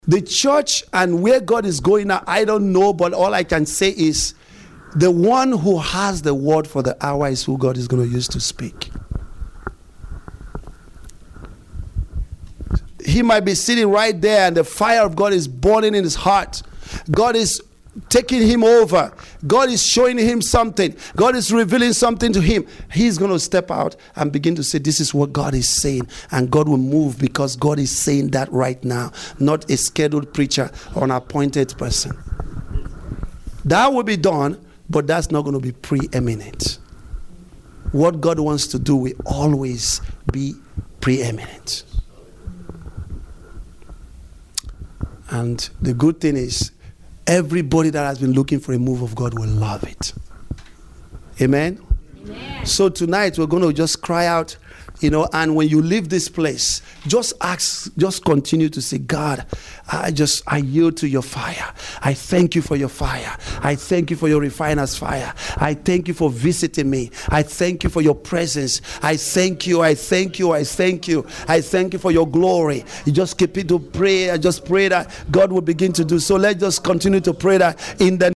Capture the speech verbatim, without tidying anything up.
The church and where God is going now, I don't know, but all I can say is the one who has the word for the hour is who God is going to use to speak. He might be sitting right there and the fire of God is burning in his heart. God is taking him over. God is showing him something. God is revealing something to him. He's going to step out and begin to say, this is what God is saying. And God will move because God is saying that right now. Not a scheduled preacher or an appointed person. That will be done, but that's not going to be preeminent. What God wants to do will always be preeminent. And the good thing is, everybody that has been looking for a move of God will love it. Amen? Amen. So tonight we're going to just cry out, you know, and when you leave this place, just ask, just continue to say, God, I just, I yield to your fire. I thank you for your fire. I thank you for your refiner's fire. I thank you for visiting me. I thank you for your presence. I thank you, I thank you, I thank you. I thank you for your glory. You just keep it to pray. I just pray that God will begin to do so. Let's just continue to pray that in the